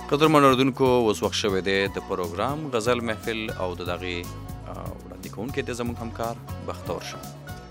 قدرمن اردوونکو اوس وخت شوی دی د پروګرام غزل محفل او د دغې وړاندې کوونکی دی زموږ همکار بختور شاه.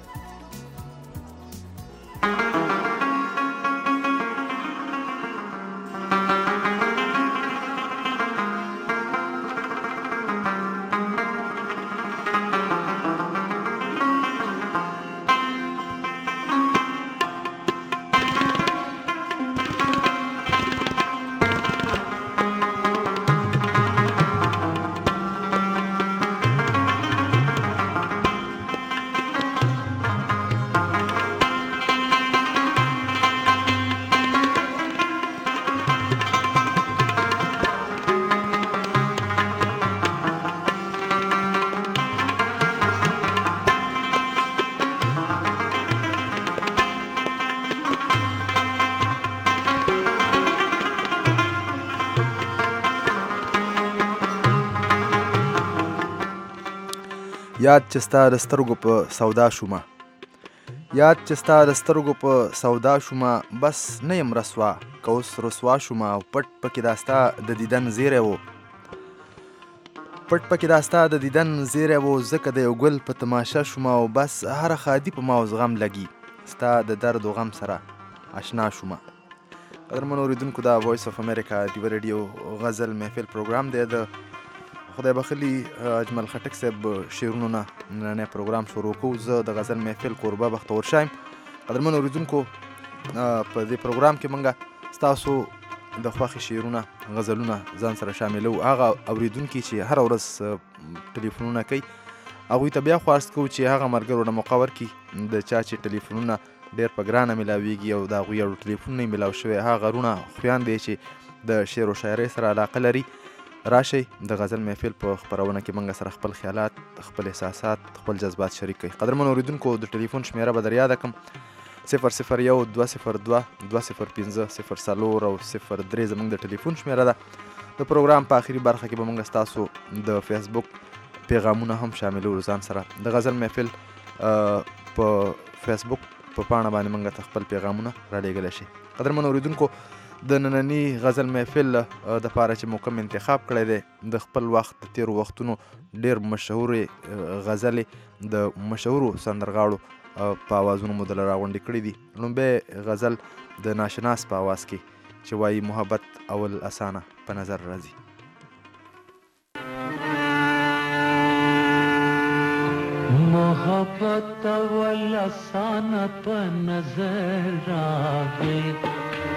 یاد چې ستا د سترګو په سودا شومه، یاد چې ستا د سترګو په سودا شومه، بس نه یم رسوا که اوس رسوا شومه او پټ پکې دا ستا د دیدن زیری و، پټ پکې دا ستا د دیدن زیری و، ځکه د یو ګل په تماشه شومه او بس هره خادي په ما اوس غم لګي، ستا د درد و غم سره اشنا شومه. قدرمن اوریدونکو دا وایس اف امریکا ډیو ریډیو غزل محفل پروګرام دی. د خدای بخلي اجمل خټک صاحب شعرونو نه نننی پروګرام شروع کوو. زه د غزل محفل کوربه بختور شاه یم. قدرمن اوریدونکو په دې پروګرام کې موږ ستاسو د خوښې شعرونه غزلونه ځان سره شاملو. هغه اوریدونکي چې هره ورځ ټلیفونونه کوي هغوی ته بیا خواست کوو چې هغه ملګرو نه موقع ورکړي د چا چې ټلیفونونه ډېر په ګرانه میلاویږي او د هغوی اړو ټلیفونونه یې میلاو شوی، هغه غرونه خویان دی چې د شعر و شاعرۍ سره علاقه لري، راشئ د غزل محفل په خپرونه کې موږ سره خپل خیالات، خپل احساسات، خپل جذبات شریک کړئ. قدرمن اوریدونکو د ټلیفون شمیره به در یاده کړم 001 202 205 04 او 03 زموږ د ټلیفون شمیره ده. د پروګرام په آخري برخه کې به موږ ستاسو د فیسبوک پیغامونه هم شاملو ځان سره. د غزل محفل په فیسبوک په پاڼه باندې موږ ته خپل پیغامونه رالیږلی شي. قدرمن اوریدونکو د نننی غزل محفل د پاره چې مو کوم انتخاب کړی دی د خپل وخت د تیرو وختونو ډېر مشهورې غزلې د مشهورو سندرغاړو په اوازونو مو دله راغونډې کړي دي. لومبی غزل د ناشناس په اواز کې چې وایي محبت اول اسانه په نظر راځي. محبت اول اسانه په نظر راغی،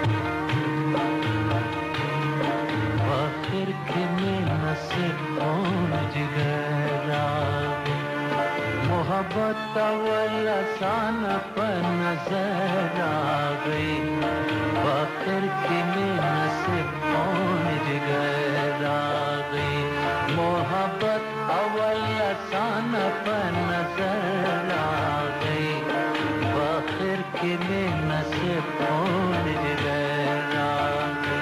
آخر کے میں نصیب کون جگر آگے. محبت اول آسان پر نظر آگئی، آخر کے میں نصیب کون جگر آگئی. محبت اول آسان پر نظر آگئی، آخر کے میں نصیب کون جگر آگئی.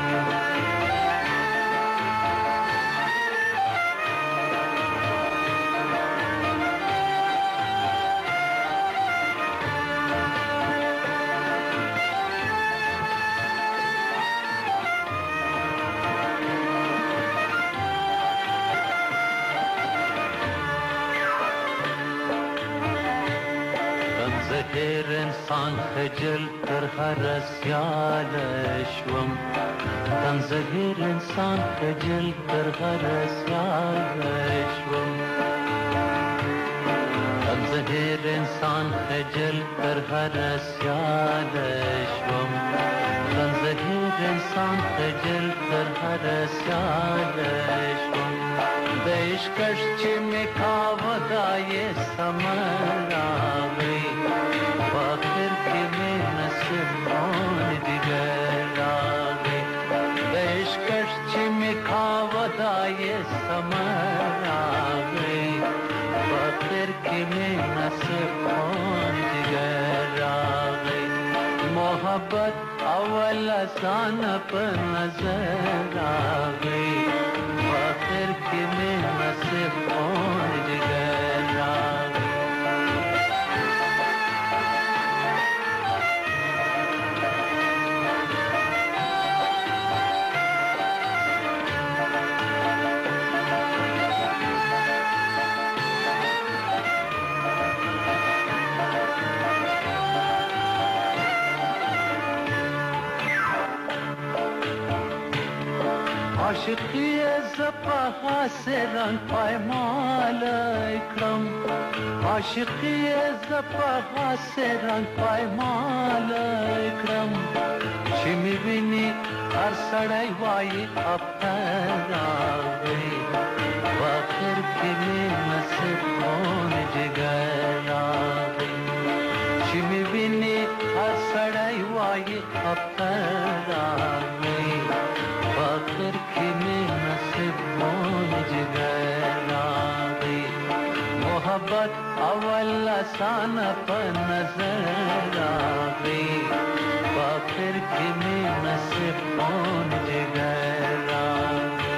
زهر انسان خجل تر هر سیال شوم، تن زهر انسان خجل تر هر سیال شوم، تن زهر انسان خجل تر هر سیال شوم، تن زهر انسان خجل تر هر سیال شوم. د عشقش چې مې کاوه دا یې ثمر راغی، آخر کې مې نصیب کون دیگر راغی. د عشقش چې مې کاوه دا یې ثمر راغی، آخر کې مې نصیب کون دیگر راغی. محبت اول آسان په نظر راغی، آخر کې مې نصیب کون دیگر راغی. عاشقی زپا حسران پایمال اکرم عاشقی زپا حسران پایمال اکرم چې می ویني هر سړی وایي افتر راغی واخر کې می نصیب مون جګر راغی چې می ویني هر سړی وایي افتر راغی واخر کې می نصیب مون جګر راغی محبت اول آسان په نظر راغی واخر کې می نصیب مون جګر راغی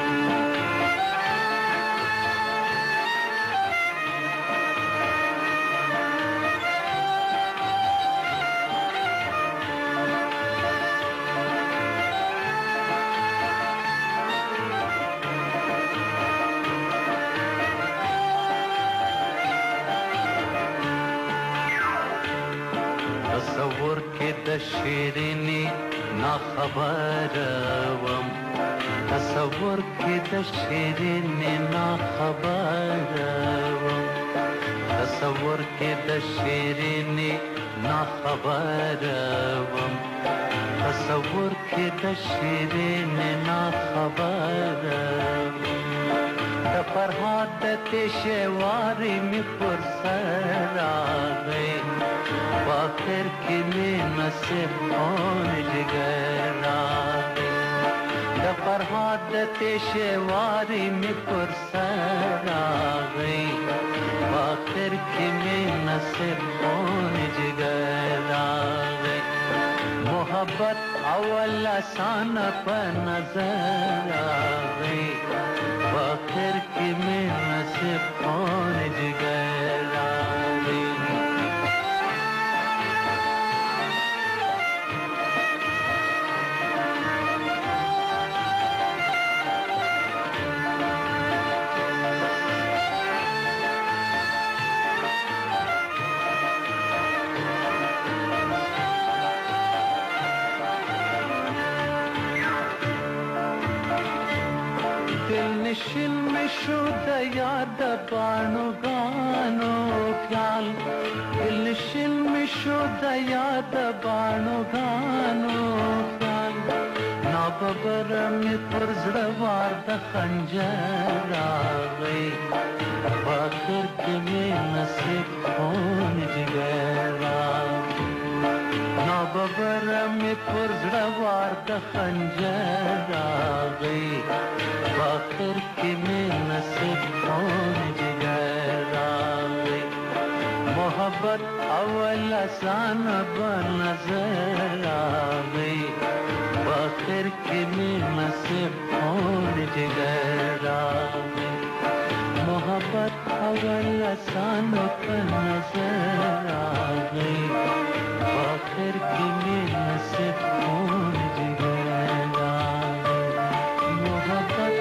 تصور کې د شیرینی نا خبر وم تصور کې د شیرینی نا خبر وم تصور کې د شیرینی نا خبر وم تصور کې د شیرینی نا خبر وم د فرهاد د تشواری می پر سر راغی واخر کې می نصیب مون جګر راغی د فرهاد د تشواری می پر سر راغی واخر کې می نصیب مون جګر راغی محبت اول آسان په نظر راغی واخر کې می نصیب مون جګر راغی نشین می شو د یاد باڼو غانو خیال دل نشین می شو د یاد باڼو غانو خیال نا ببر می پر زړه وار د خنجر راغی واخر کې می نصیب خون جګر راغی نا ببر می پر زړه وار د خنجر راغی واخر کې می نصیب خون جګر راغی محبت اول آسان په نظر راغی واخر کې می نصیب خون جګر راغی محبت اول آسان په نظر راغی واخر کې می نصیب خون جګر راغی محبت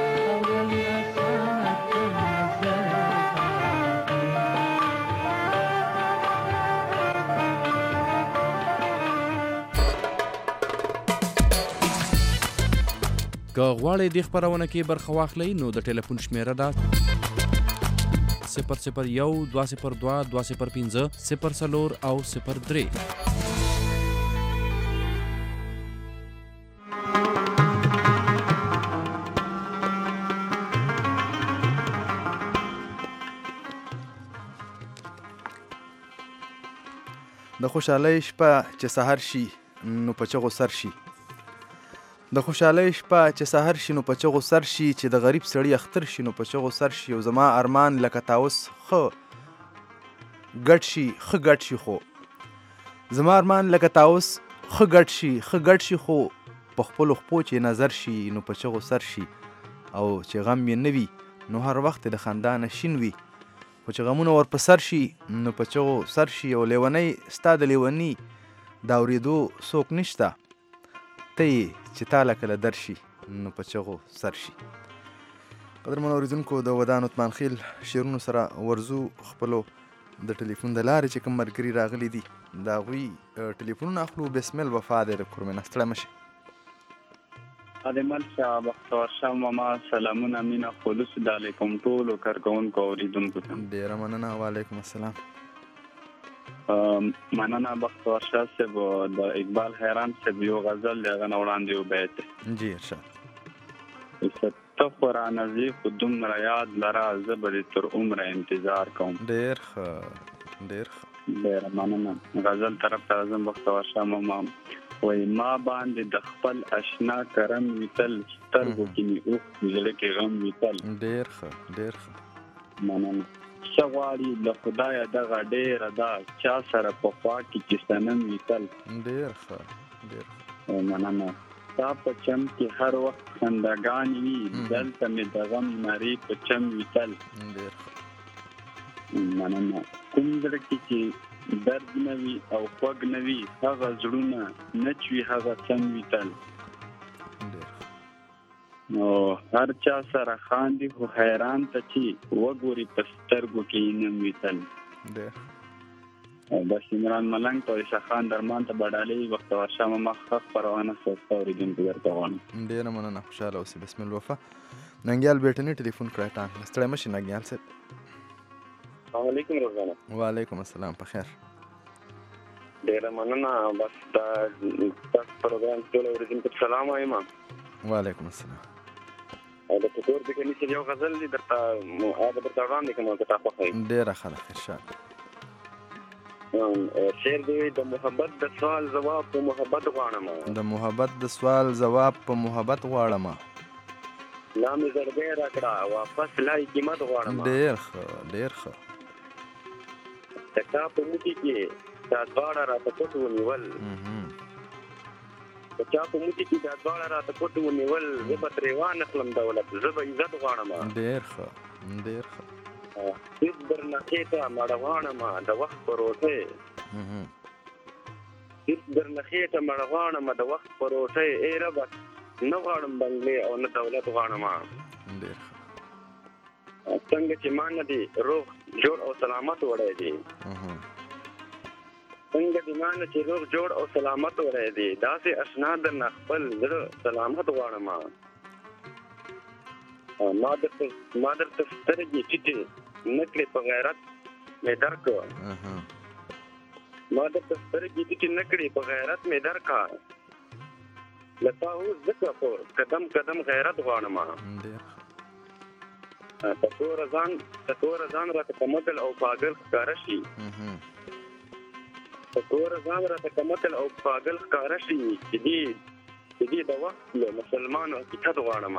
که غواړئ دې خپرونه کې برخه واخلئ نو د ټلیفون شمیره ده 001 202 205 04 او 03 د خوشحالۍ شپه چې سحر شي نو په چغو سر شي د خوشحالۍ شپه چې سحر شي نو په چغو سر شي چې د غریب سړي اختر شي نو په چغو سر شي او زما ارمان لکه تاوس ښه ګډ شي ښه ګډ شي خو زما ارمان لکه تاوس ښه ګډ شي خو په خپلو خپو چې نظر شي نو په چغو سر شي او چې غم یې نه وي نو هر وخت د خندا نه شین وي خو چې غمونه ور په سر شي نو په چغو سر شي او لیونی ستا د لیوني د اورېدو څوک نشته ته یې چې تا له کله در شي نو په چغو سر شي. قدرمنو اورېدونکو د ودان عثمان خیل شعرونو سره ورزو خپلو د ټلیفون د لارې چې کوم ملګري راغلي دي د هغوی ټلیفونونه اخلو. بسم الوفا دی د کورمینه ستړی مه شئ. ادمل شاه بختور شاه ماما سلامونه مینا خلوص د علیکم ټولو کارکونکو اوریدونکو ته ډیره مننه. وعلیکم السلام. مننه بختور شاه صاحب. د اقبال حیران صاحب یو غزل دی هغه نه وړاندې یو بیت جی ارشاد. ته خو رانه ځې خو دومره یاد لره زه به دې تر عمره انتظار کوم. ډیر ښه ډیر ښه. ډیره مننه. غزل طرف ته راځم بختور شاه ماما. وای ما باندې د خپل آشنا کرم ویتل سترګو کې مې اوښ زړه کې غم ویتل. ډیر ښه ډیر ښه. مننه. څه غواړي له خدایه دغه ډیره ده چا سره په خوا کې چې صنم ویتل. ډیر ښه ډیر ښه. مننه. ستا په چم کې هر وخت خنداګانې وي دلته مې د غم نارې په چم ویتل. ډیر ښه. مننه. کوم زړه کې چې درد نه وي او خوږ نه وي هغه زړونه نه چوي هغه څنګ ویتل. نو هر چا سره خاندي خو حیران ته چې وګوري په سترګو کې یې نم ویتل. بس عمران ملنګ ته عیسی خان درمان ته بډالۍ بختور شاه ماما ښه خپرونه ستا اورېدونکو درته غواړم. ډېره مننه. خوشحاله اوسې. بسم الوفا. ننګیال بیټني ټلیفون کړی ټانک نه ستړی مه شي ننګیال صاحب. السلام علیکم روزانه. وعلیکم السلام. په خیر. ډېره مننه. بس دا تاسو پروګرام ټول اوریدونکو ته سلام وایم. وعلیکم السلام. او د ټکور د کني چې یو غزل دی درته وړاندې کوم که تاسو خوښوئ. ډېره ښه ده. ارشاد. شعر دی د محبت د سوال ځواب په محبت غواړم. د محبت د سوال ځواب په محبت غواړم. لا مې زړګی راکړه واپس لای قیمت غواړم. ډېر ښه ډېر ښه. د تا په موټي کې دا دواړه راته پټ ونیول. د چا په موټي کې دا دواړه راته پټ ونیول زه به ترې وانخلم دولت زه به عزت غواړم. ډېر ښه ډېر ښه. هېڅ درنه خېټه مړه غواړم د وخت په روټۍ. هېڅ درنه خېټه مړه غواړم د وخت په روټۍ. ای ربه نه غواړم بنګلې او نه دولت غواړم. ډېر ښه. څنګه چې ما نه دي روغ جوړ او سلامت وړی دی. څنګه چې ما نه چې روغ جوړ او سلامت وړی دی داسې اشنا درنه خپل زړه سلامت غواړم. ما درته سترګې ټیټې نه کړې په غیرت مې درکړه. ما درته سترګې ټیټې نه کړې په غیرت مې درکړه. له تا اوس ځکه په قدم قدم غیرت غواړم. په توره ځان راته کمتل او پاگل ښکاره شي. په توره ځان راته کمتل او پاگل ښکاره شي چې دې د وخت له مسلمانو حقیقت غواړم.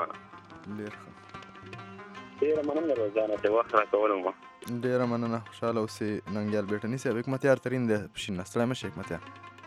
ډېره مننه روزانه چې وخت راکولم. ډېره مننه. خوشحاله اوسې ننګیال بیټني صاحب. حکمتیار ترین دی پشین نه ستړی مه شي حکمتیار.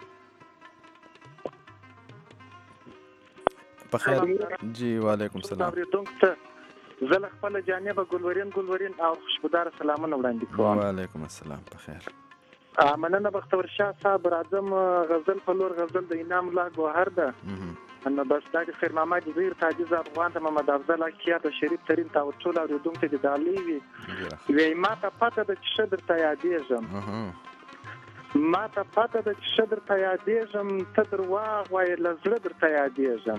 په خیر. جی وعلیکم السلام. زه له خپله جانبه ګلورین او خوشبوداره سلامونه وړاندې کوم. وعلیکم السلام. په خیر. مننه بختور شاه صاحب. راځم غزل په لور. غزل د انعام الله ګوهر ده. نو بس دا چې خیر محمد جزیر تاجیز افغان ته محمد افضل کیا ته شریف ترین ته ټول اورېدونکو ته د ډالۍ وي. وایي ما ته پته ده چې ښه درته یادېږم. ما ته پته ده چې ښه درته یادېږم ته درواغ وایې له زړه درته یادېږم.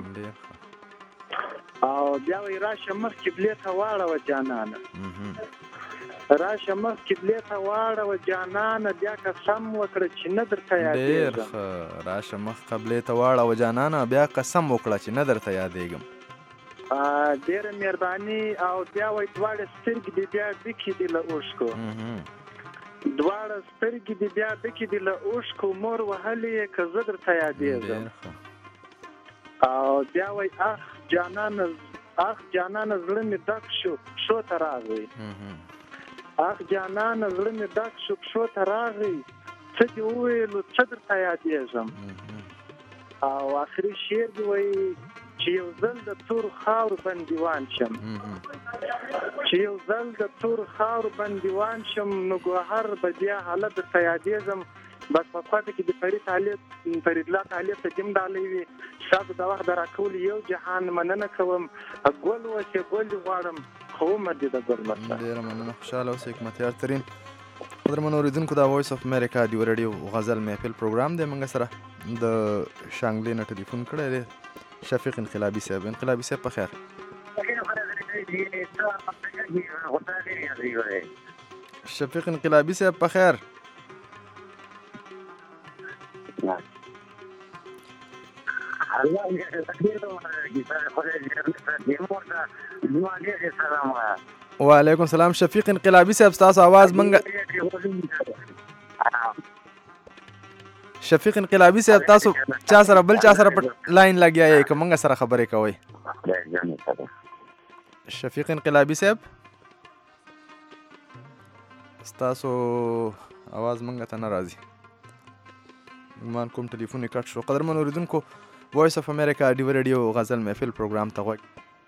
او بیا وایي راشه مخ قبلې ته واړوه جانانه. راشه مخ قبلې ته واړوه جانانه بیا قسم وکړه چې نه درته یادېږم. ډېر ښه. راشه مخ قبلې ته واړوه جانانه بیا قسم وکړه چې نه درته یادېږم. ډېره مهرباني. او بیا وایي دواړه سترګې دې بیا ډکې دي له اوښکو. دواړه سترګې دې بیا ډکې دي له اوښکو مور وهلې یې که زه درته یادېږم. او بیا وایي اخ جانانه زړه مې ډک شو پښو ته راغی. اخ جانانه زړه مې ډک شو پښو ته راغی څه دې وویلو څه درته یادېږم. او آخري شعر دې وایي چې یو ځل د تور خاورو بندیوان شم. چې یو ځل د تور خاورو بندیوان شم نو ګوهر به بیا حالت درته یادېږم. بس په پاته کې د فرید الله طالب ته دیم ډالۍ وي. تاسو د وخت د راکولو یو جهان مننه کوم. ګل وسې ګل غواړم خو عمر دې د ګل مرسته. ډېره مننه. خوشحاله اوسئ حکمتیار ترین. قدرمنو اورېدونکو دا وایس اف امریکا ډیو رادیو غزل محفل پروګرام دی. موږ سره د شانګلې نه ټلیفون کړی دی شفیق انقلابی صاحب په خیر شفیق انقلابی صاحب په خیر وعلیکم السلام شفیق انقلابی صاحب ستاسو आवाज منګه شفیق انقلابی صاحب تاسو چا سره بل چا سره لاین لګیا یې که منګه سره خبرې کوئ شفیق انقلابی صاحب ستاسو आवाज منګه ته نه راځي ګمان کوم ټلیفون یې کټ شو قدرمن اوریدونکو وایس اف امریکا ډیو ریډیو غزل محفل پروګرام ته غوږ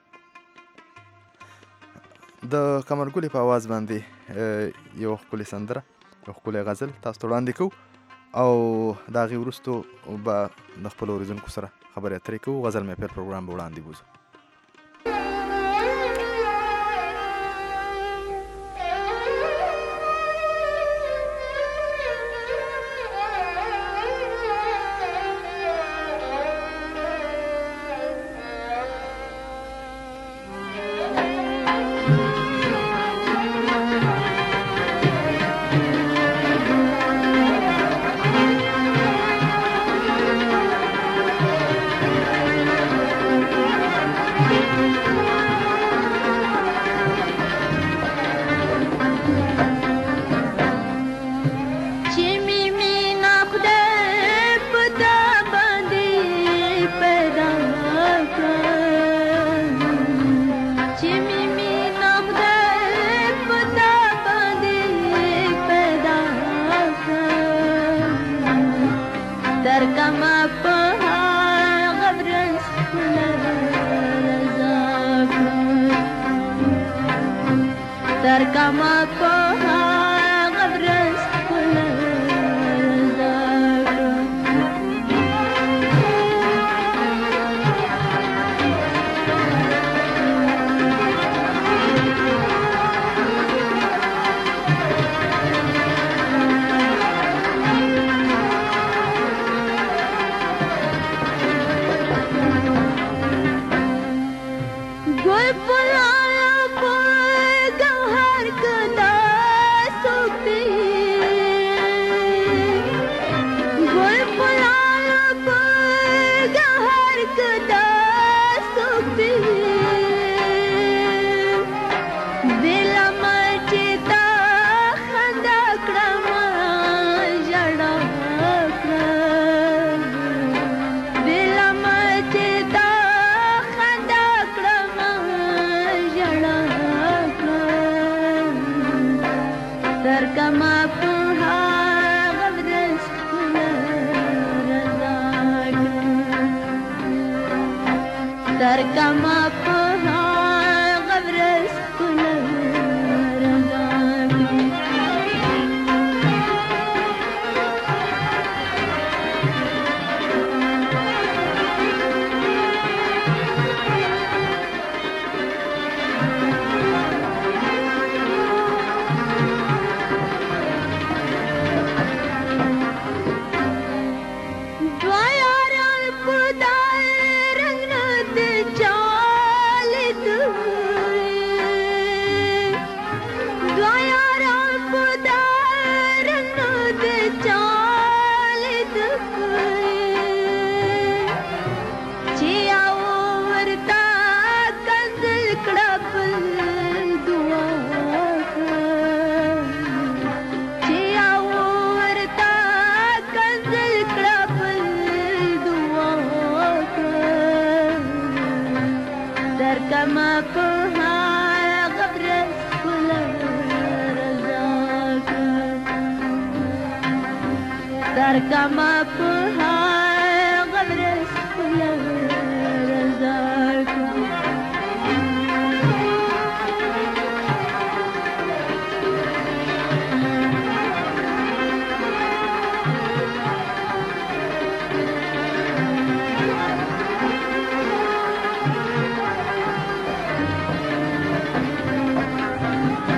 د قمرګلې په आवाज باندې یو ښکلې سندره یو ښکلی غزل تاسو ته وړاندې کوو او د هغې وروستو به د خپلو اوریدونکو سره خبرې اترې کوو غزل محفل پروګرام به وړاندې بوځو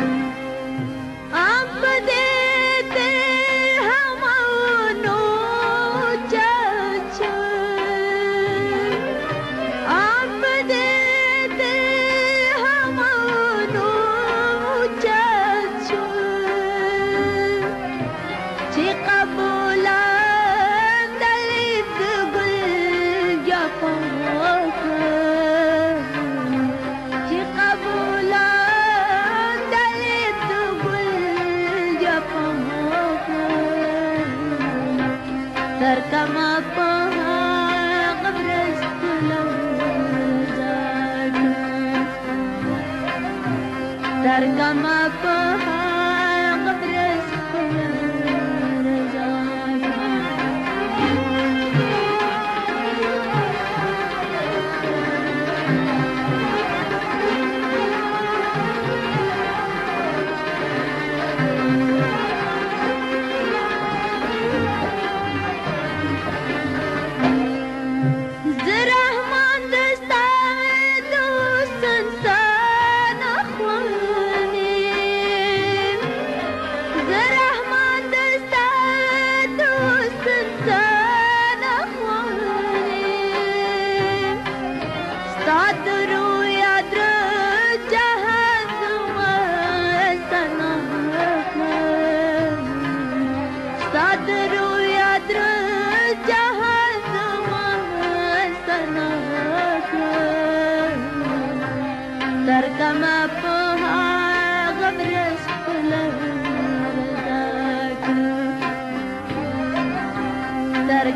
आप दे हम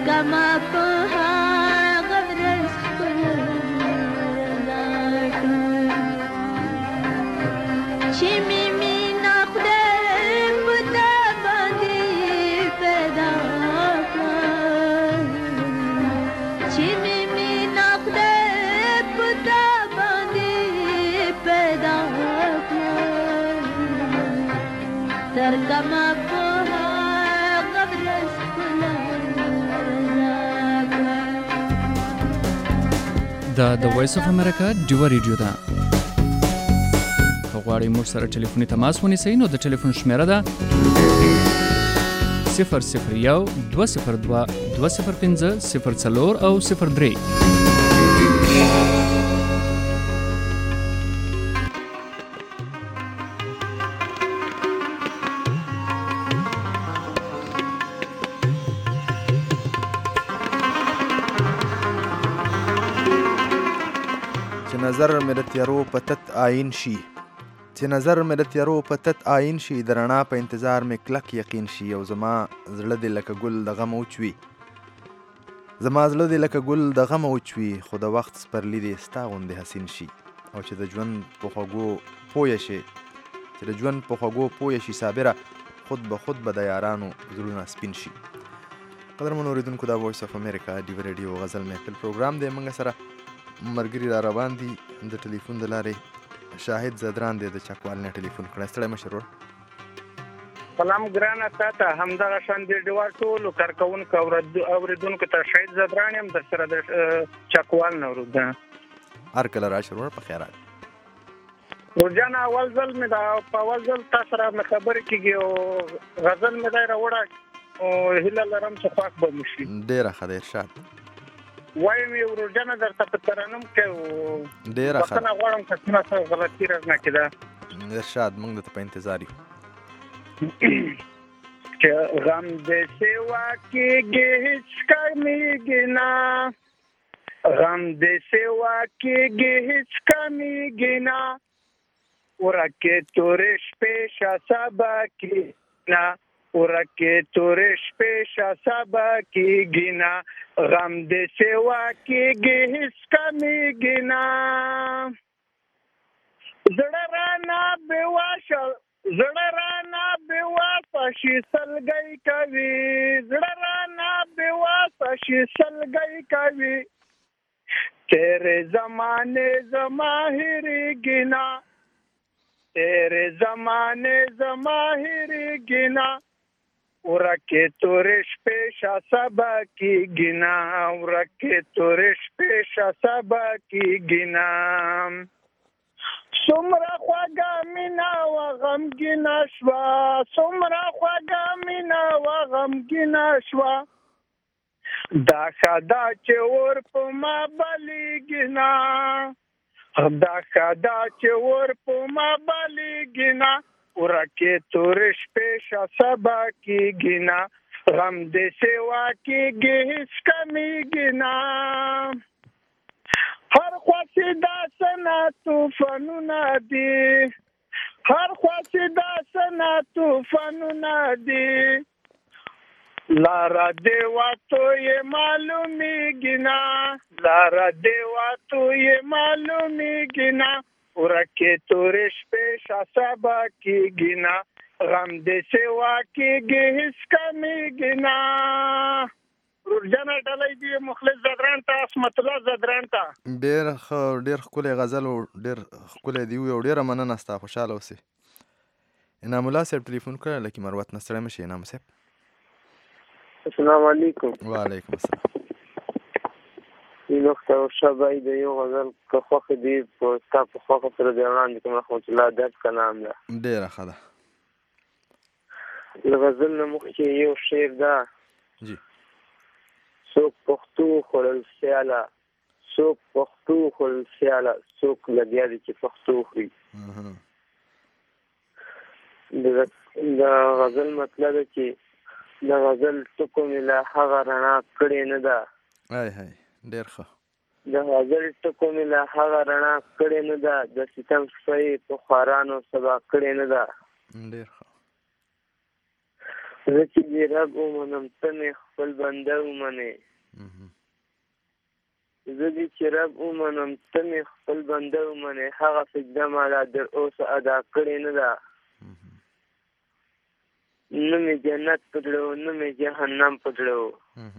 کما په هغه ورځ چې مې مینا خدای په تا باندې پیدا کړه چې مې مینا خدای په تا باندې پیدا کړه تر کما په هغه ورځ دا د وایس اف امریکا ډیو ریډیو ده. که غواړئ موږ سره ټلیفوني تماس ونیسئ نو د ټلیفون شمیره ده 001 202 205 04 او 03. نظر مې د تیارو په تت آئین شي چې نظر مې د تیارو په تت آئین شي د رڼا په انتظار مې کلک یقین شي او زما زړه دې لکه ګل د غم وچوي زما زړه دې لکه ګل د غم وچوي خو د وخت سپرلی دې ستا غوندې حسین شي او چې د ژوند په خوږو پویه شي چې د ژوند په خوږو پویه شي صابره خود به د یارانو زړونه سپین شي. قدرمنو اورېدونکو دا وایس اف امریکا ډیو ریډیو غزل محفل پروګرام دی. موږ سره مرګري را روان دي د ټلیفون د لارې. شاهد زدران دی د چکوال نه ټلیفون کړی. ستړی مه شرور. سلام ګرانه تاته همدغه شان د ډیوار ټولو کارکوونکو اورېدونکو ته شاهد زدران یم در سره د چکوال نه ورده هر کله را شرور په خیرات. ورجانه اول ځل مې دا په اول ځل تا سره مې خبرې کېږي او غزل مې دی راوړه او هیله لرم چې خوښ به مو شي. ډېره ښه ده ارشاد. وایم یو ورجانه درته په ترنم کې ډېره ښه بخښنه غواړم که څومره څه غلطي رانه کېده. ارشاد موږ درته په انتظار یو. چې غم دې سیوا کېږي هېڅ کمیږي نه غم دې سیوا کېږي هېڅ کمیږي نه ورکې تورې شپې شه سبا کېږي نه ورکې تورې شپې شه سبا کېږي نه غم دې سیوا کېږي هېڅ کمیږي نه زړه رانه بېواشه زړه رانه بېواسه شي سلګۍ کوي زړه رانه بېواسه شي سلګۍ کوي تیرې زمانې زما هېرېږي نه تیرې زمانې زما هېرېږي نه ورکې تورې شپې شه سبا کېږي نه ورکې تورې شپې شه سبا کېږي نه څومره خوږه مینه وه غمګینه شوه څومره خوږه مینه وه غمګینه شوه دا ښه ده چې اور په ما بلیږي نه دا ښه ده چې اور په ما بلیږي نه ورکې تورې شپې شه سبا کېږي نه غم دې سیوا کېږي هېڅ کمیږي نه هر خواڅې داسنه طوفانونه دي هر خواڅې داسنه طوفانونه دي لاره دې واتو یې معلومیږي نه لاره دې واتو یې معلومیږي نه ورکې تورې شپې شه سبا کېږي نه غم دې سیوا کېږي هېڅ کمیږي نه ورجانه ډالۍ دي مخلص زدران ته عصمت الله زدران ته ډېر ښه ډېر ښکلی غزل او ډېر ښکلی دی او ډېره مننه ستا خوشحاله اوسې. انعام الله صاحب ټلیفون کړی لکه مروت نه ستړی مه شې انعام صاحب. السلام علیکم. وعلیکم السلام. ډاکټر شابای د یو غزل که خوښه دی په ستا په خوښه سره د وړاندې کوم رحمت الله درد کا نام ده. ډېره ښه ده. له غزل نه مخکې یو شعر ده جی څوک پښتو خوړل سیاله څوک پښتو خوړل سیاله څوک لګیا دي چې پښتو خوري. د غزل مطلب چې د غزل ټکو مې له هغه رڼا کړې نه ده ډېر ښه د غزل ټکو مې له هغه رڼا کړې نه ده د ستم شپې په خوارانو سبا کړې نه ده ډېر ښه زه چې دې رب ومنم ته مې خپل بنده ومنې زه دې چې رب ومنم ته مې خپل بنده ومنې هغه سجده ما لا در اوسه ادا کړې نه ده نه مې جنت په زړه و نه مې جهنم په زړه و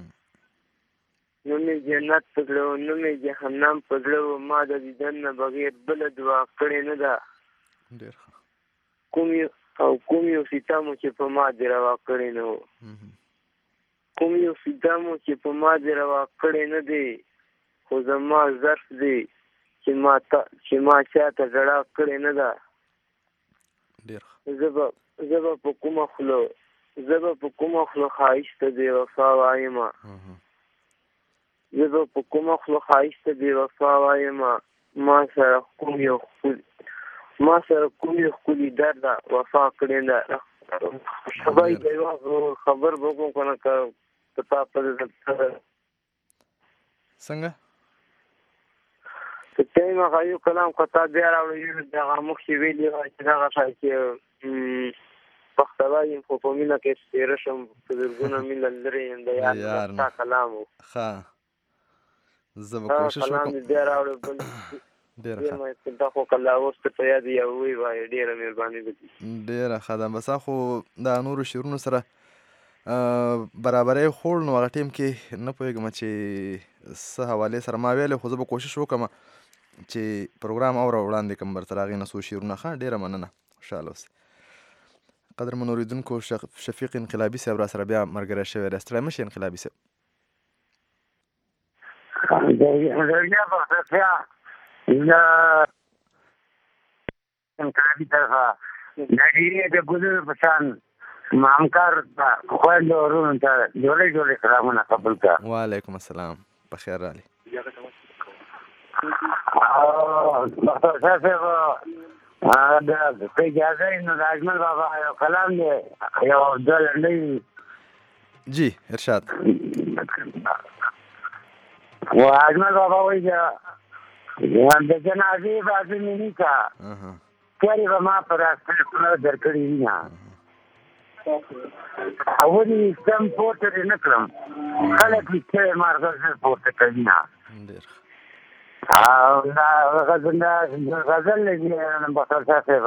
نه مې جنت په زړه و نه مې جهنم په زړه و ما د دیدن نه بغیر بله دعا کړې نه ده کوم یو ستم چې په ما دې روا کړی نه و کوم یو ستم چې په ما دې روا کړی نه دی خو زما ظرف دی چې ما چاته ژړا کړې نه ده زه به په کومه خوله ښایسته بې وفا وایمه زه به په کومه خوله ښایسته بې وفا وایمه ما سره کوم یو ښکلي درده وفا کړې ده خبر به کوم که نه که تا په څنګه که ته مخه یو کلام که تا بیا راوړو یو دغه مخکې ویلي وای چې دغه شی چې پښتو یم خو په مینه کې تېره شم په زرګونه میله لرې یم د یار ستا کلام و ښه زه به کوشش وکړم کلام دې بیا راوړو بل دا خو که لا اوس ته په یاد یو ووایې ډېره مهرباني وکړي ډېره ښه ده بس خو د نورو شعرونو سره برابرۍ خوړ نو هغه ټیم کې نه پوهېږم چې څه حوالې سره ما ویلې خو زه به کوشش وکړم چې پروګرام اوره وړاندې کړم برسره هغې نه څو شعرونه ښه ډېره مننه خوشحاله اوسئ قدرمن اورېدونکو شفیق انقلابي صاحب را سره بیا ملګری شوی دی ستړی مه شي انقلابي صاحب انقلابي طرفه ناجیریه د ګلونو په شان همکار خویندو ورونو ته جوړې سلامونه قبول کړه وعلیکم السلام په خیر راغلي ډاکټر صاحب په اجازه نو د اجمل بابا یو کلام دی یو دوه لنډۍ جی ارشاد اجمل بابا وایي د جنازې بازي مې نیکه تیارې به ما په راستل خوله درکړې وینه ولې سم پورته دې نه کړم خلک یې ستړی مارغه زر پورته کوي نه غزل بخر صاحب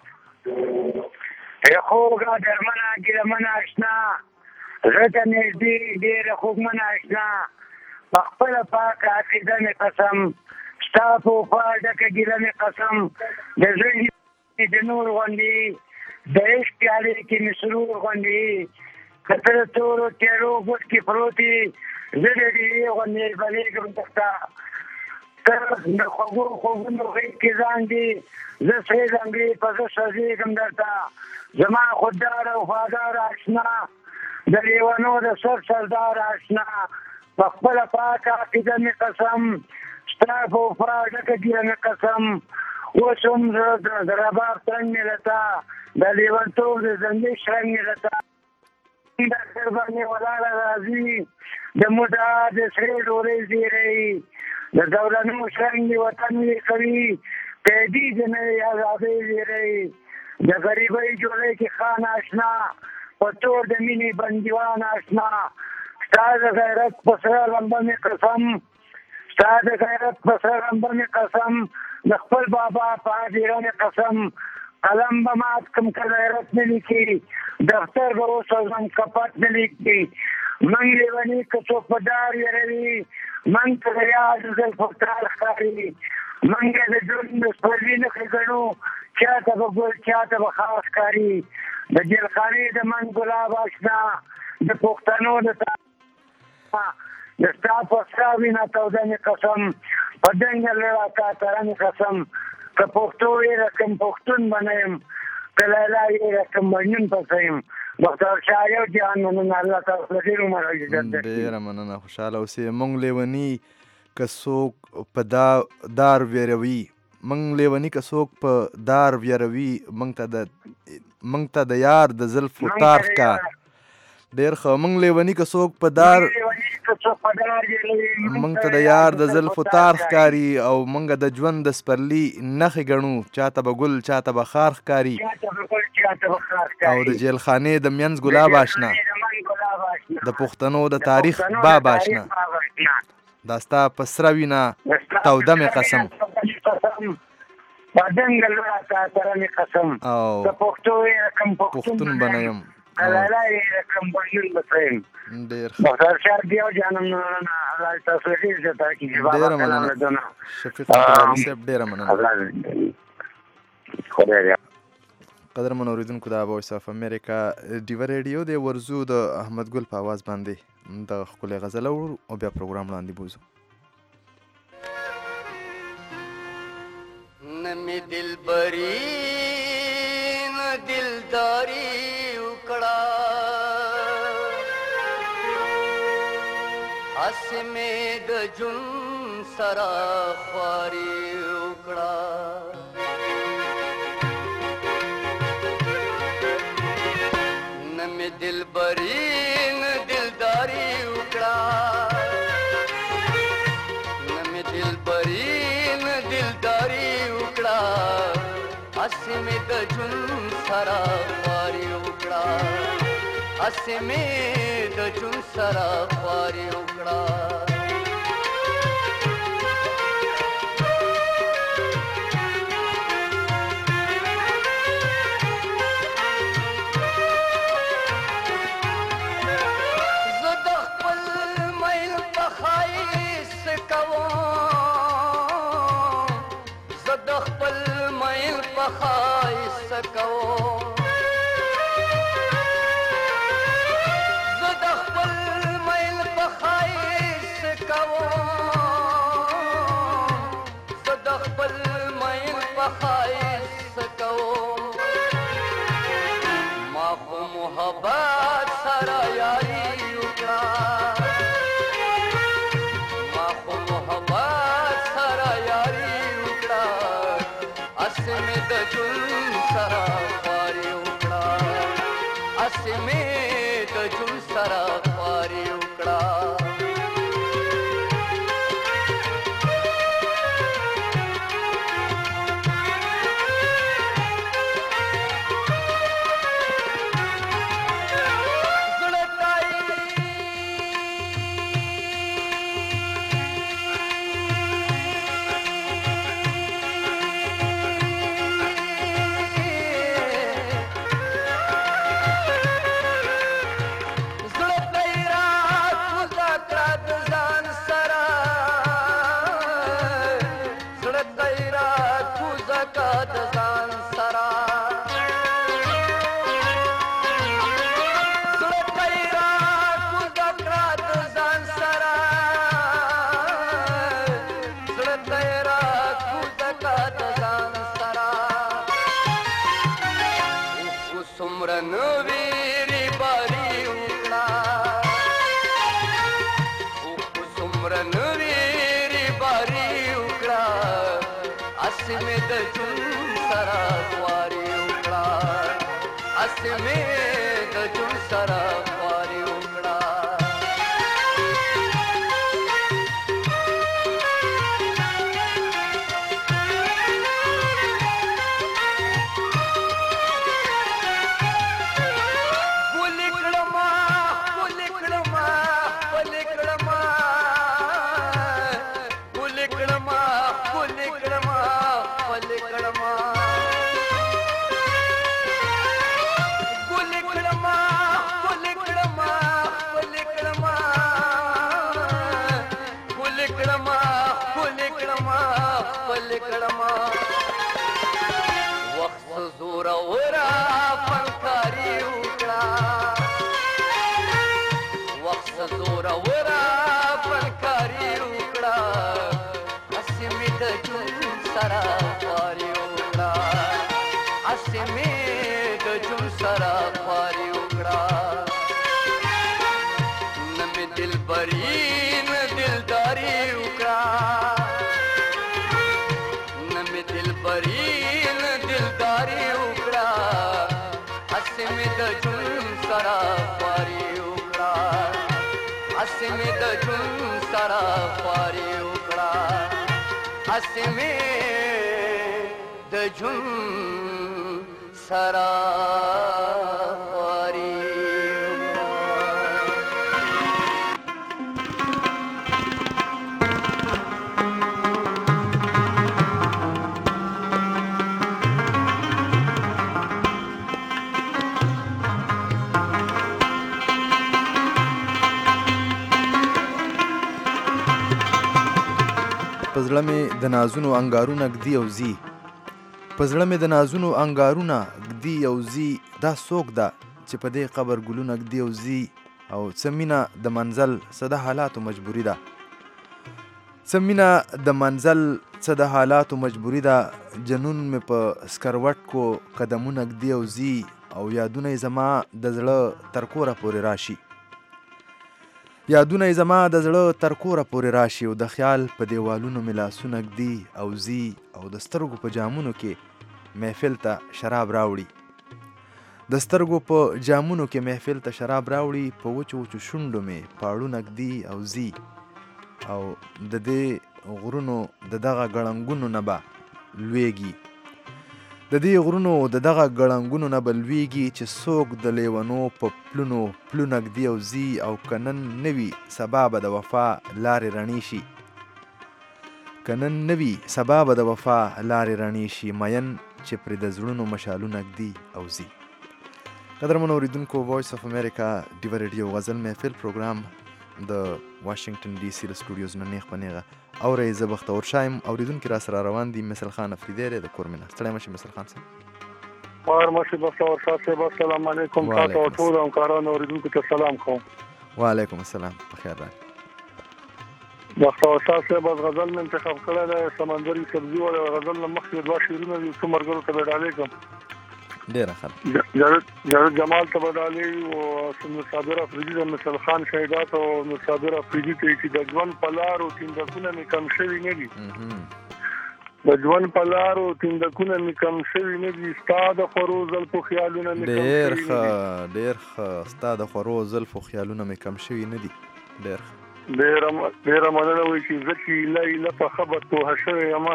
خوږه درمنه ګیرمنه اشنا زړه ته نږدې ډېره خوږمنه اشنا په خپله پاکه عقیده مې قسم ستا په وفا ډکه ګیله مې قسم د زړه د نور غوندې د عشق پیالې کې مې سرور غوندې که ته د تورو تیارو ګوټ کې پروت یې زه د ډېرې غوندې بلېږم درته ته د خوږونو غېږ کې ځانګې زه سرې ځانګې په زه سوځېږم درته زما خوددار او وفادار اشنا د لیونو د سردار اشنا په خپله پاکه عقیده مې قسم ستا په وفا ډکه ګیله مې قسم اوس هم د رباب ترنګ مې لته د لیونتوب د زندې شرنګ مې لته د سر باندې ولاړه راځي د مدعا د سرې ډولۍ زیری د دولنو شرنګ مې وطن وی کوي قیدي د نوې ازادۍ زیری د غریبۍ جولۍ کې خان اشنا په تور د مینې بندیوان اشنا ستا د غیرت په سره لمبه مې قسم ستا د غیرت په سره لمبه مې قسم د خپل بابا په حاضره مې قسم قلم به مات کم که غیرت نه لیکي دفتر به وسوځم کپت نه لیکي من لیوني که څوک په دار یېروي من ته د یاد زلفو تال ښکاري منګ د ژوند د سپرلي نښې ګڼو چاته به ګل چاته به خاص ښکاري د جلخانې د من ګلاب اشنا د پښتنو د ستا په ستا وینه توده مې قسم په دنګه لړه کاتره مې قسم که پښتو یې رقم پښتون به نه یم که لیلا یې رقم مجنون پسه یم ډاکټر شاه یو جهان مننه الله تعالی ډېر عمر او عزت درکړي ډېره مننه خوشحاله اوسئ موږ لیوني که څوک په دار ویروي موږ لیوني که څوک په دار ویروي موږ ته د یار د زلفو تار ښکار ډېر ښه موږ لیوني که څوک په دار ته څوک په ډار جوړوي. موږ ته د یار د زلفو تار ښکاري او موږ د ژوند د سپرلي نښې ګڼو. چاته به ګل چاته به خار ښکاري او د جیلخانې د منځ ګلاب آشنا د پښتنو د تاریخ باب آشنا دا ستا په سره وینه توده مې قسم بدنګل راته سره مې قسم د پښتو رقم پښتون به نه یم کلالای رقم بشیر بسیم ډېر مختار شهر بیا جانم تاسو ډېر زیاته کېږي ډېره مننه شفیق قرآني صاحب ډېره مننه. قدرمن اورېدونکو د وایس اف امریکا ډیوه ریډیو د ورزو د احمد ګل په آواز باندې د ښکلې غزل اورو او بیا پروګرام لاندې بوزو. نه مې دلبري نه دلداري وکړه هسې مې د ژوند سره خواري وکړه نه مې دلبري نه دلداري وکړه نه مې دلبري نه دلداري وکړه هسې مې د ژوند سره خواري وکړه هسې مې د ژوند سره خواري وکړه زه د خپل میل په ښایست کوم زه د خپل میل په ښایست کوم زه د خپل میل په ښایست کوم زه د خپل میل په ښایست کوم ما خو محبت سره یاري وکړه ما خو محبت سره یاري وکړه هسې مې د ژوند سره خواري وکړه هسې مې د ژوند سره خواري وکړه هسې مې د ژوند سره خواري وکړه هسې مې د ژوند سره خواري په زړه مې د نازونو انګارونه ږدي او ځي په زړه مې د نازونو انګارونه ږدي او ځي دا څوک ده چې په دې قبر ګلونه ږدي او ځي او څه مینه د منزل څه د حالاتو مجبوري ده څه مینه د منزل څه د حالاتو مجبوري ده جنون مې په سکروټ کو قدمونه ږدي او ځي او یادونه یې زما د زړه تر کوره پورې راشي یادونه یې زما د زړه تر کوره پورې راشي او د خیال په دیوالونو مې لاسونه ږدي او ځي او د سترګو په جامونو کې محفل ته شراب راوړي د سترګو په جامونو کې محفل ته شراب راوړي په وچو وچو شونډو مې پاړونه ږدي او ځي او د دې غرونو د دغه ګړنګونو نه به لویږي د دې غرونو د دغه ګړنګونو نه به لویږي چې څوک د لیونو په پلونو پلونه ږدي او ځي او که نن نه وي سبا به د وفا لارې رڼې شي که نن نه وي سبا به د وفا لارې رڼې شي مین چې پرې د زړونو مشالونه ږدي او ځي قدرمنو اوریدونکو وایس اف امریکا ډیوه ریډیو غزل محفل پروګرام د واشنگټن ډي سي له سټوډیوز نه نیغ په نیغه اورئ زه بختور شایم اوریدونکي را سره روان دي مثل خان افریدی دی د کورمینه ستړی مه شي مثل خان صاحب ماشي بختور شاه صاحب السلام علیکم تاسو او ټولو همکارانو اوریدونکو ته سلام کوم وعلیکم السلام بخیر راغلی بختور شاه صاحب غزل مې انتخاب کړی دی سمندري سبزي ولا غزل نه مخکې دوه شعرونه دي څو ملګرو ته به ډالۍ کړم ډېره ښه جاوید جمال ته به ډالۍ او نور صابر افریدي د مثل خان شهیدات او نور صابر افریدي ته چې د ژوند په لارو ټینګکونه مې کم شوي نه دي د ژوند په لارو ټینګکونه مې کم شوي نه دي ستا د خورو زلفو خیالونه مې کم شوي ډېر ښه ستا د خورو زلفو خیالونه مې کم شوي نه دي ډېر ښه ډېره مننه وایي چې زه چې ایله ایله په خبر پوهه شوی یم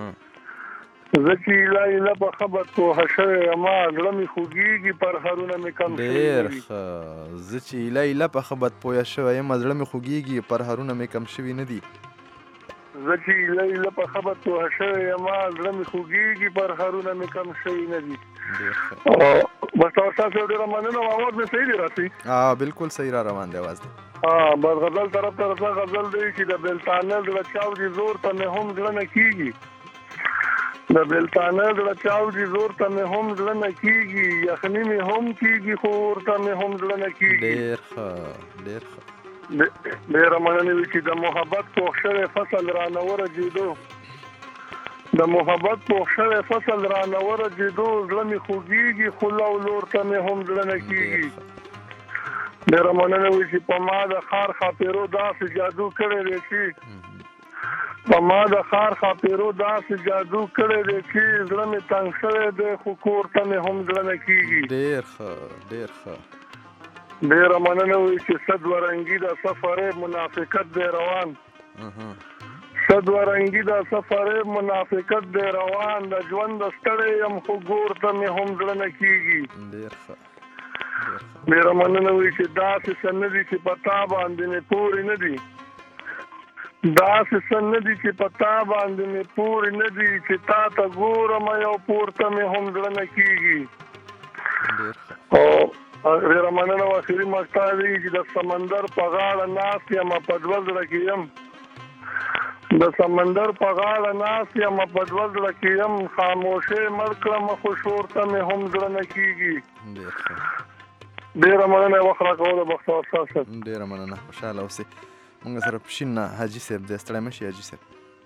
زه چې ایله ایله په خبر پوهه شوی یم زړه مې خوږېږي پرهرونه مې کم شوي ډېر ښه زه چې ایله ایله په خبر پوهه شوی یم زړه مې خوږېږي پرهرونه مې کم شوي نه دي زه چې ایله ایله په خبر پوهه شوی یم زړه مې خوږېږي پرهرونه مې کم شوي نه دي بس تاسو ډېره مننه اواز مې صحیح دی راسي بالکل صحیح را روان دی اواز دی بس غزل طرف ته غزل دی چې د بلتانل د چاودي زور ته مې هم زړه نه کېږي د بلتانل د چاودي زور ته مې هم زړه نه کېږي یخني مې هم کېږي خو ورته مې هم زړه نه کېږي ډېره مننه وي چې د محبت پوخ شوی فصل رانه ورجېدو د محبت پوخ شوی فصل رانه ورجېدو زړه مې خوږېږي خو لو لور ته مې هم زړه نه کېږي ډېره مننه وي چې په ما د ښار خاپېرو داسې جادو کړی دی چې په ما د ښار خاپېرو داسې جادو کړی دی چې زړه مې تنګ شوی دی خو کور ته مې هم زړه نه کېږي ډېره مننه وي چې صد ورنګي د سفرې منافقت دی روان صد ورنګي د سفرې منافقت دی روان د ژوند ستړی یم خو ګور ته مې هم زړه نه کېږي ډېره مننه وي چې داسې څه نه دي چې په تا باندې مې پورې نه دي داسې څه نه دي چې په تا باندې مې پورې نه دي چې تا ته ګورم یو پورته مې هم زړه نه کېږي او ډېره مننه اخري مقطع دی چې د سمندر په غاړه ناست یم په دوه زړه کې یم د سمندر په غاړه ناست یم په دوه زړه کې یم خاموشۍ مړ کړم خو شور ته مې هم زړه نه کېږي ډېره مننه وخت راکولو بختور شاه صاحب ډېره مننه خوشحاله اوسئ موږ سره پښین نه حاجي صاحب دی ستړی مه شي حاجي صاحب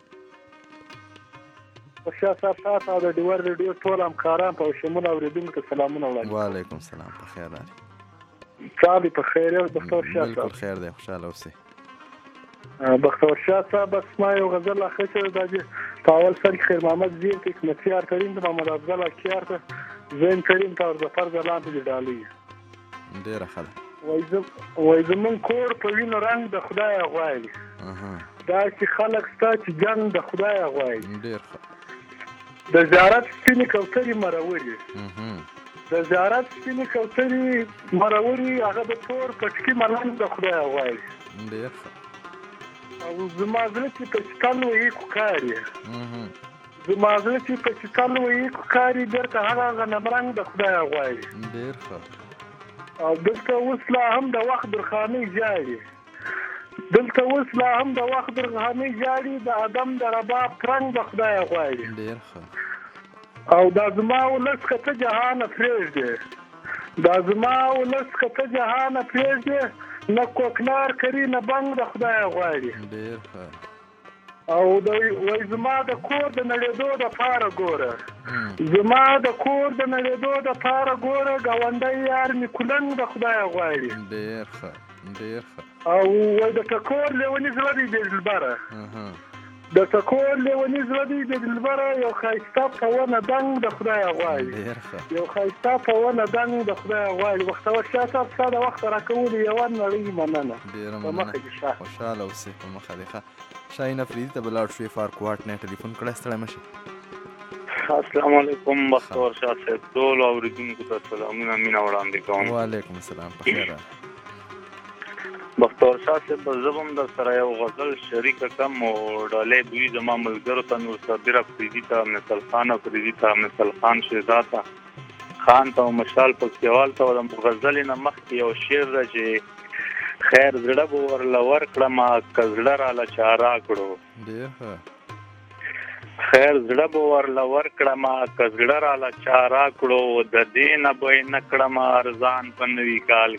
شاه صاحب تاسو او د ډیوه ریډیو ټول همکاران په شمول اورېدونکو ته سلامونه وړاندې وعلیکم السلام په خیر راغلی صاحب په خیر یو بختور شاه صاحب بالکل خیر دی خوشحاله اوسئ بختور شاه صاحب بس ما یو غزل اخیستی دی په اول سر کې خیر محمد زیر ته حکمتیار کریم ته محمد افضل اکیار ته زین کریم ته ظفر ځلان ته ډالۍ ډېره ښه ده وای زمون کور په وینو رنګ د خدای غواړي دا چې خلک ستا چې جنګ د خدای غواړي ډېر ښه د زیارت سپینې کوترې مروري د زیارت سپینې کوترې مروري هغه د تور پټکي ملنګ د خدای غواړي ډېر ښه او زما زړه چې په چکل وایي کوکاري زما زړه چې په چکل وایي کوکاري بېرته هغه غنمرنګ د خدای غواړي ډېر ښه او دلته اوس لا هم د وخت درخانۍ جاړي دلته اوس لا هم د وخت درخانۍ جاړي د ادم د رباب ترنګ د خدای غواړي ډېر ښه او دا زما ولس که ته جهانه پرېږدې دا زما ولس که ته جهانه پرېږدې نه کوکنار کري نه بنګ د خدای غواړي ډېر ښه او وای زما د کور د نړېدو دپاره ګوره زما د کور د نړېدو دپاره ګوره ګاونډی یار مې کولنګ د خدای غواړي ډېر ښه ډېر ښه او وای د ټکور لیوني زړه دی د دلبره د ټکور لیوني زړه دی د دلبره یو ښایسته په ونه دنګ د خدای غواړي ډېر ښه یو ښایسته په ونه دنګ د خدای غواړي بختور شاه صاحب ستا د وخت راکولو یوه نړۍ مننه ډېره په مخه دې شه خوشحاله اوسې په مخه دې ښه شاهین افریدي ته به لاړ شو فارکواټ نه ټلیفون کړی ستړی مه شي السلام علیکم بختور شاه صاحب ټولو اورېدونکو ته سلامونه مینه وړاندې کوم وعلیکم السلام په خیر بختور شاه صاحب زه به هم در سره یو غزل شریکه کړم او ډالۍ دوی زما ملګرو ته نور صابر افریدي ته مثل خان افریدي ته مثل خان شهزاد ته خان ته او مشال پکتیوال ته د غزلې نه مخکې یو شعر ده چې خیر زړه به ورله ورکړم که زړه راله چاره کړو ډېر ښه خیر زړه به ورله ورکړم که زړه راله چاره کړو د دې نه به یې نه کړم ارزان په نوي کال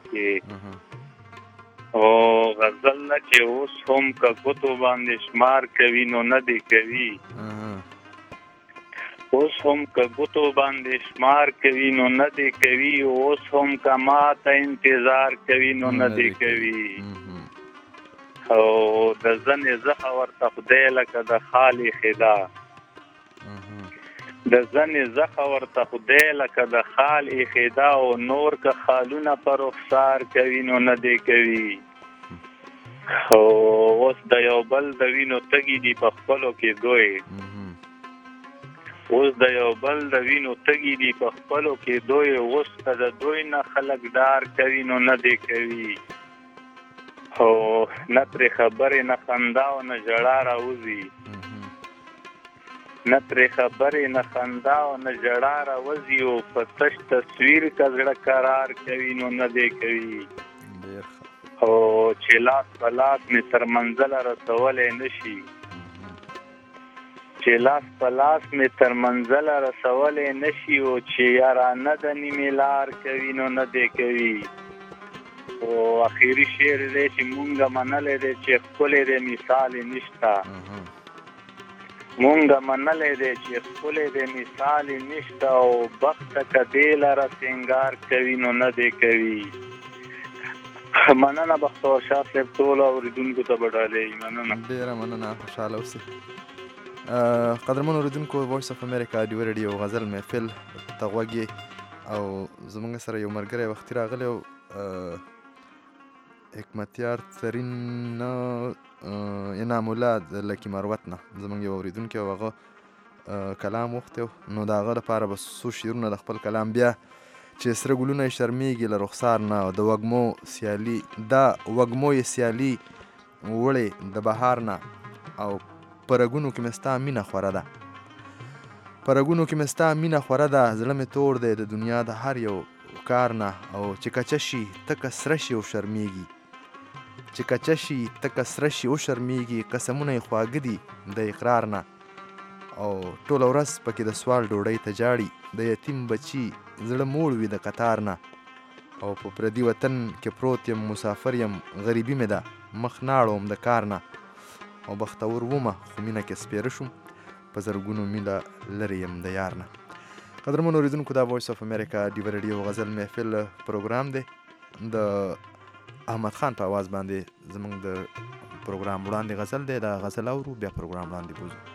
کې او غزل نه چې اوس هم که ګوتو باندې شمار کوي نو نه دې کوي اوس هم که ګوتو باندې شمار کوي نو نه دې کوي اوس هم که ما ته انتظار کوي نو نه دې کوي او د زنې زخه ورته خدای لکه د خالي خدا د زنې زخه ورته خدای لکه د خالي خدا او نور که خالونه پر رخسار کوي نو نه دې کوي او اوس د یو بل د وینو تږي دي په خپلو کې دوی اوس د یو بل د وینو تږي دي په خپلو کې دوی اوس که د دوی نه خلک ډار کوي نو نه دې کوي او نه ترې خبرې نه خندا او نه ژړا راوځي نه ترې خبرې نه خندا او نه ژړا راوځي او په تش تصویر که زړه قرار کوي نو نه دې کوي او چې لاس په لاس مې تر منزله رسولی نه شي چې لاس په لاس مې تر منزله رسولی نه شي او چې یارانه د نیمې لار کوي نو نه دې کوي او اخري شعر دی چې مونږه منلی دی چې ښکلی دی مثال یې نشته مونږه منلی دی چې ښکلی دی مثال یې نشته او بخته که دې لره سینګار کوي نو نه دې کوي مننه بختور شاه صاحب ټولو اورېدونکو ته به ډالۍ مننه ډېره مننه خوشحاله اوسئ قدرمن اوریدونکو وایس اف امریکا ډیو ریډیو غزل محفل ته غوږ او زموږ سره یو ملګری وختي راغلی او حکمتیار ترین انعام الله د لکي مروت نه زموږ یو اوریدونکی او هغه کلام وغوښتی نو د هغه لپاره به څو شعرونه د خپل کلام بیا چې سره ګلونه یې شرمېږي له رخسار نه او د وږمو سیالي دا وږمو یې سیالي وړې د بهار نه او پرګونو کې مې ستا مینه خوره ده پرګونو کې مې ستا مینه خوره ده زړه مې تور دی د دنیا د هر یو کار نه او چې کچه شي تکه سره شي او شرمېږي چې کچه شي تکه سره شي او شرمېږي قسمونه یې خواږه دي د اقرار نه او ټوله ورځ پکې د سوال ډوډۍ ته جاړي د یتیم بچي زړه موړ وي د قطار نه او په پردي وطن کې پروت یم مسافر یم غریبي مې ده مخ ناړم د کار نه او بختور ومه خو مینه کې سپیره شوم په زرګونو میله لرې یم د یار نه قدرمن اوریدونکو دا وایس اف امریکا ډیو ریډیو غزل محفل پروګرام دی د احمد خان په आवाज باندې زموږ د پروګرام وړاندې غزل دی دا غزل اورو بیا پروګرام وړاندې بوزو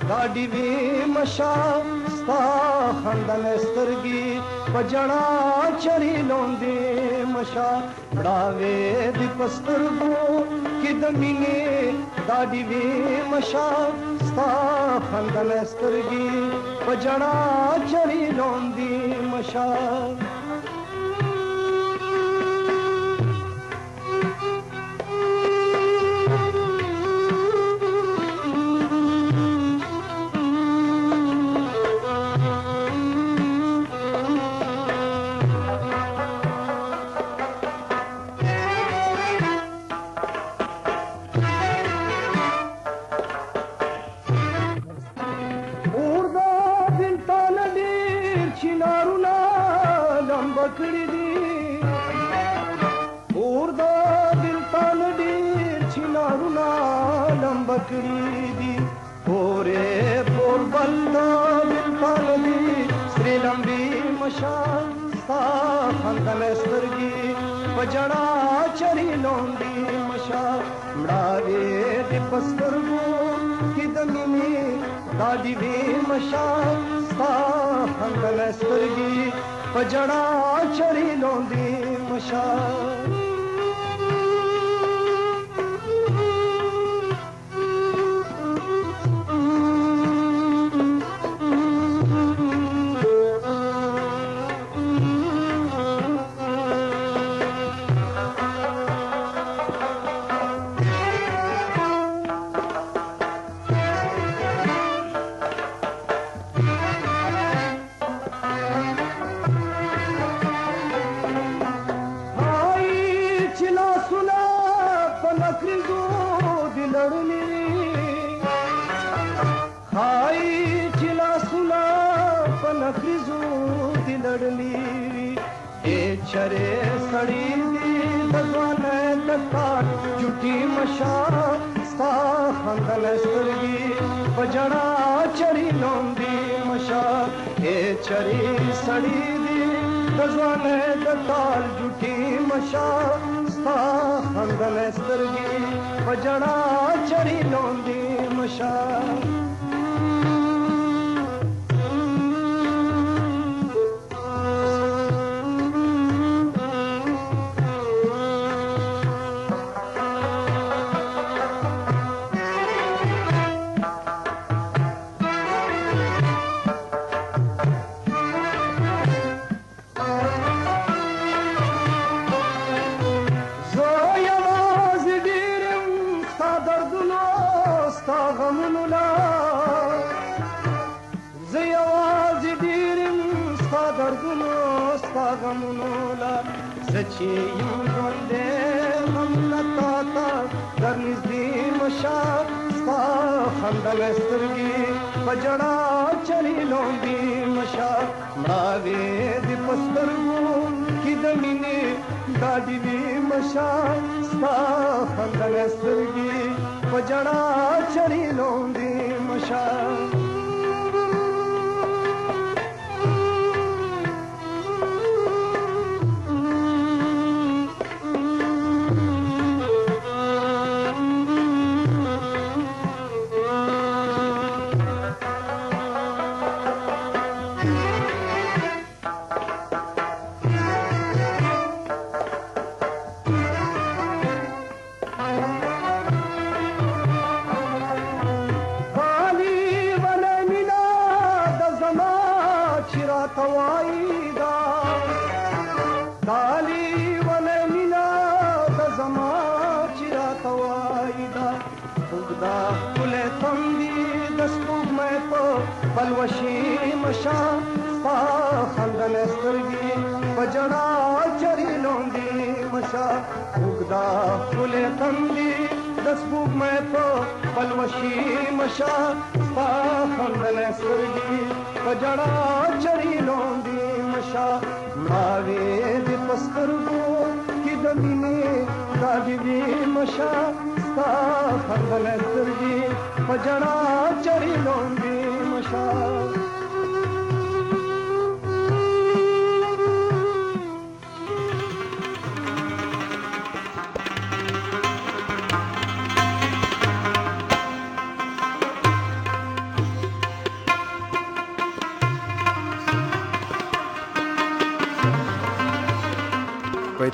دا ډیوې مشا ستا خندل سترګې په جړا چرې لوندې مشا مړاوې دې په سترګو کې د مینې دا ډیوې مشا ستا خندل سترګې په جړا چرې لوندې مشا کړی دی اور دا دل تان ډیر چنارونه لمب کړی دي اورې پور بلدا دل تان دی سری لمبي مشال ستا خندل سترګې په جړا چرې لوندې مشال مړاوې دې په سترګو کې د مینې دا ډیوې مشال ستا خندل سترګې په جړا چرې لوندې مشا چرے سڑی دی دزوانے دکار جھوٹی مشا ستا خندل سترگی بجڑا چڑی لوندی مشا اے چری سڑی دی دزوانے دکار جھوٹی مشا ستا خندل سترگی بجڑا چڑی لوندی مشا چې یم ژوندی غم نتا تا در نږدې مشا ستا خندل سترګې په جړا چرې لوندې مشا مړاوې دې په سترګو کې د مینې دا ډیوې مشا ستا خندل سترګې په جړا چرې لوندې مشا بلوشی مشا ستا خندل سترګې په جړا چرې لوندې مشا اوږده ښکلې تندې د سپوږمۍ په بلوشي مشا ستا خندل سترګې په جړا چرې لوندې مشا مړاوې دې په سترګو کې د مینې دا ډیوې مشا ستا خندل سترګې په جړا چرې لوندې مشا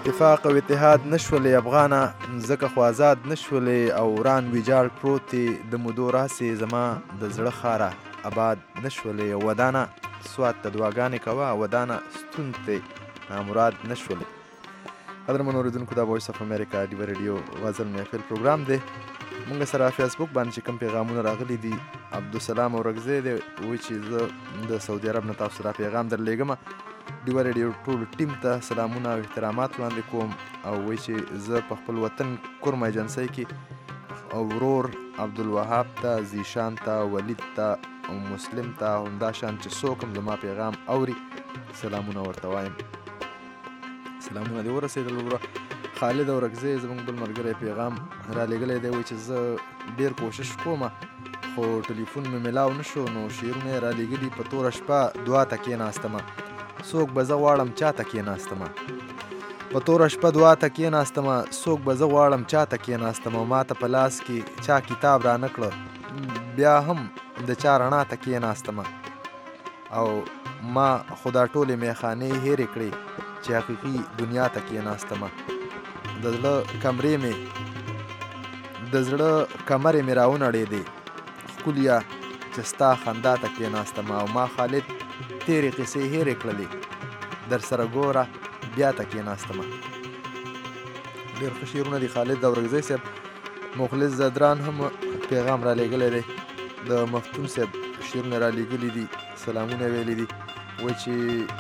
اتفاق او اتحاد نشولې افغانه ځکه خو آزاد نشولې او وران ویجاړ پروت دی د مودو راسې زما د زړه ښاره آباد نشولې ودانه سوات ته دعاګانې کوه ودانه ستون ته نامراد نشولې. قدرمنو اورېدونکو دا وایس اف امریکا ډیوه ریډیو غزل محفل پروګرام دی. مونږ سره فیسبوک باندې چې کوم پیغامونه راغلي دي عبدالسلام اورکزی دی وایي چې زه د سعودي عرب نه تاسو سره پیغام درلیږم ډیوه ریډیو ټول ټیم ته سلامونه او احترامات وړاندې کوم او وایي چې زه په خپل وطن کورم ایجنسۍ کې او ورور عبدالوهاب ته زیشان ته ولید ته او مسلم ته همدا شان چې څوک هم زما پیغام اوري سلامونه ورته وایم. سلامونه دې ورسېدل وروره. خالد اورکزی زموږ بل ملګری پیغام را لېږلی دی وایي چې زه ډېر کوشش کوم خو ټلیفون مې میلاو نه شو نو شعرونه یې را لېږلي په توره شپه دعا ته کېناستمه څوک به زه غواړم چا ته کېناستمه په توره شپه دعا ته کېناستمه څوک به زه غواړم چا ته کېناستمه ما ته په لاس کې چا کتاب را نه کړه بیا هم د چا رڼا ته کېناستمه او ما خو دا ټولې میخانې هېرې کړې چې حقیقي دنیا ته کېناستمه د زړه کمرې مې د زړه کمرې مې راونړېدې ښکلیا چې ستا خندا ته کېناستمه او ما خالد تیرې قصې هېرې کړلې در سره ګوره بیا ته کېناستمه. ډېر ښه شعرونه دي. خالد اورکزی صاحب مخلص زدران هم پیغام را لېږلی دی د مفتون صاحب شعرونه را لېږلي دي سلامونه ویلي دي وایي چې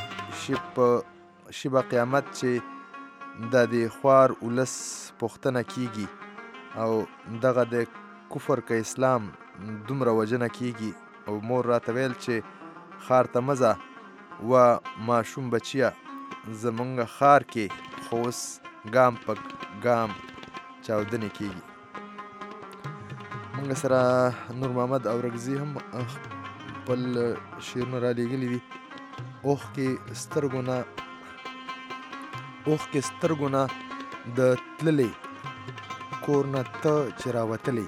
شي به قیامت چې د دې خوار ولس پوښتنه کیږي او دغه د کفر که اسلام دومره وجنه کیږي او مور راته ویل چې ښار ته مه ځه و ماشوم بچیه زمونږ ښار کې خو اوس ګام په ګام چاودنې کیږي. مونږ سره نور محمد اورکزي هم خپل شعرونه را لېږلي دي. اوښکې سترګو نه د تللې کور نه ته چې راوتلې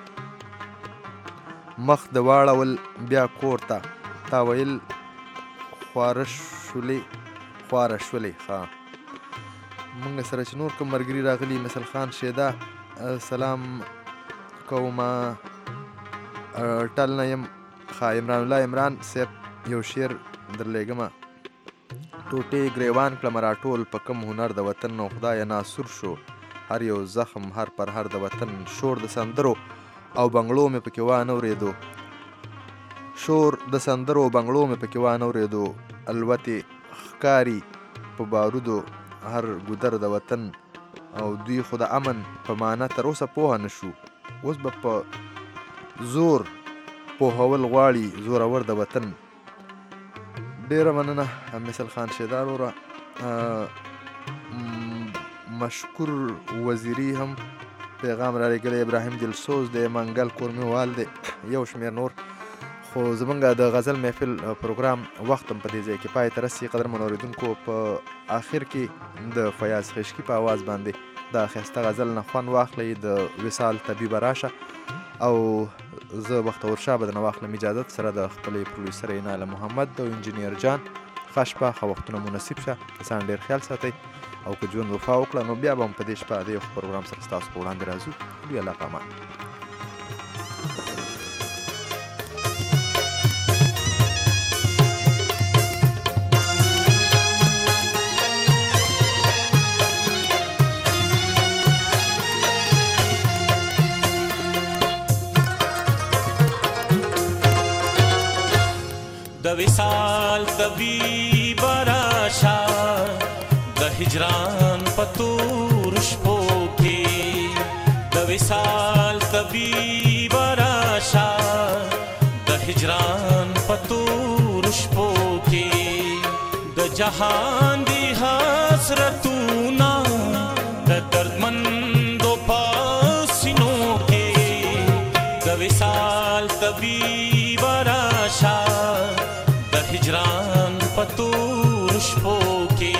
مخ د واړول بیا کور ته تا ویل خواره شولې ښه. مونږ سره چې نور کوم ملګري راغلي مثل خان شیدا سلام کومه ټل نه یم عمران الله عمران صاحب یو شعر درلیږمه ټوټې ګریوان کړم راټول په کم هنر د وطن نو خدایه ناصر شو هر یو زخم هر پر هر د وطن شور د سندرو او بنګړو مې پکې وانه اورېدو الوتې ښکاري په بارودو هر ګودر د وطن او دوی خو د امن په معنا تر اوسه پوهه نه شو اوس به په زور پوهول غواړي زورور د وطن. ډېره مننه مثل خان شیدار وروره. مشکور وزیري هم پیغام را لېږلی ابراهیم دلسوز دی منګل کورمیوال دی یو شمېر نور خو زمونږ د غزل محفل پروګرام وخت هم په دې ځای کې پای ته رسي. قدرمنو اورېدونکو په آخر کې د فیاض خشکي په آواز باندې د ښایسته غزل نه خوند واخلئ د وصال طبیبه راشه او زه بختور شاه به درنه واخلم اجازت سره د خپلې پروډیوسر اناله محمد او انجینیر جان ښه شپه ښه وختونه مناسب شه ځان ډېر خیال ساتئ او که ژوند وفا وکړه نو بیا به هم په دې شپه د یو پروګرام سره ستاسو په وړاندې راځو. دوی الله په امان. د وصال طبیب راشه د هجران په تور شپو کې د وصال طبیب راشه د هجران په تور شپو کې د جهان دی حسرتونه د دردمندو پسینو کې د وصال طبیب راشه هجران په تور شپو کې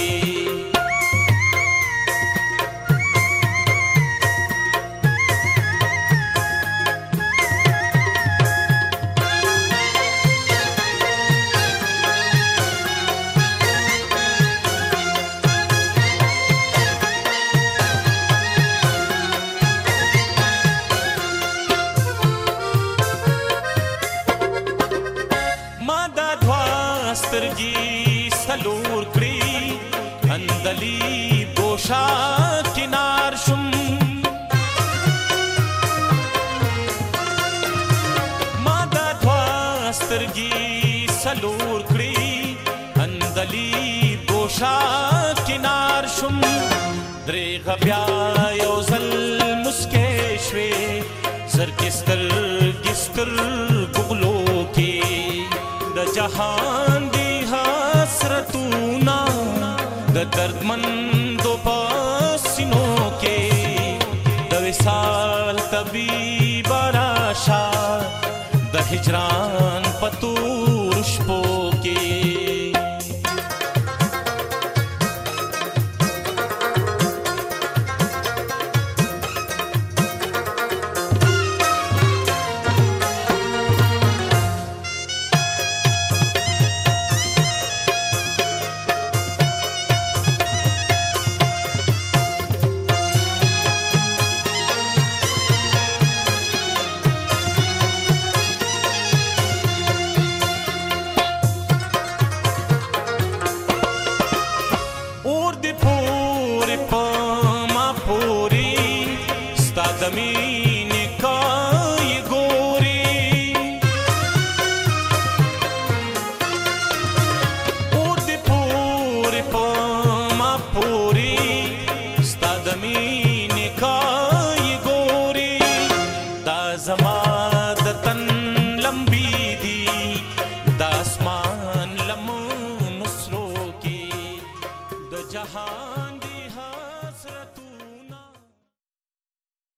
سترګي سلور کړي اندلی دوشا کنار شم درېغه بیا یو ځل مسکې شوې زرکې سترګې سترګو کې د جهان دی حسرتونه د دردمندو په سینو کې د وصال طبیب راشه د هجران په تور شپو کې